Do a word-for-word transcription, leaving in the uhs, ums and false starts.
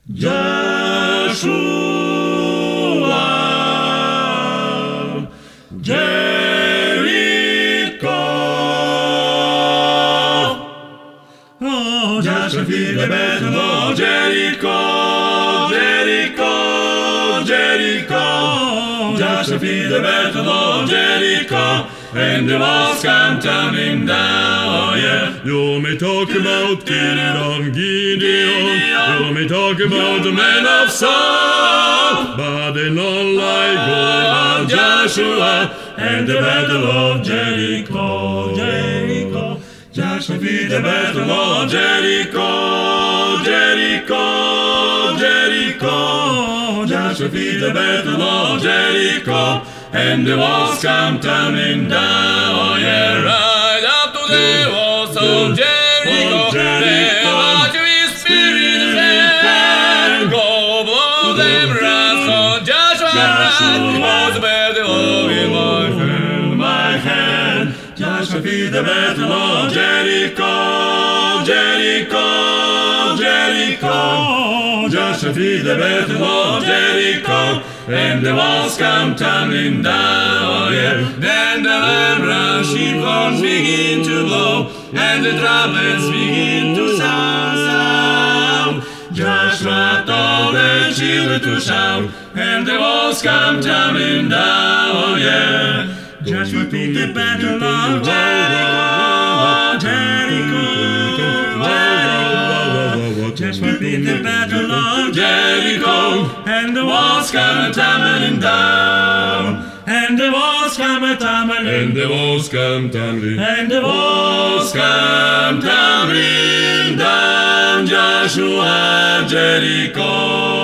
Joshua, Jericho. Oh, Joshua feed the battle of Jericho, Jericho, Jericho. Joshua feed the battle of Jericho, and the walls come tumbling down. Oh yeah. You may talk about Gideon, Gideon. You may talk about the men of Saul, but they're not like old Joshua and the battle of Jericho, Jericho. Joshua feed the battle of Jericho, Jericho, Jericho. Joshua feed the battle of Jericho, and the walls come tumbling down. Oh yeah, right up to the walls of Jericho. There was your spirit fell. Go blow them wrath on Joshua. Joshua was the battle in my hand, my hand. Joshua feed the battle of Jericho, Jericho, Jericho. Joshua feed the battle of Jericho, and the walls come tumbling down. Yeah. Then the lamb sheep horns begin to blow, and the trumpets begin to sound, sound. Joshua told the children to shout, and the walls come tumbling down. Yeah. Joshua feed the battle of Jericho, Jericho, Jericho. Joshua feed the battle of Jericho, and the walls come tumbling down, and the walls come tumbling, and the walls come tumbling, and the walls come tumbling down. Joshua, Jericho.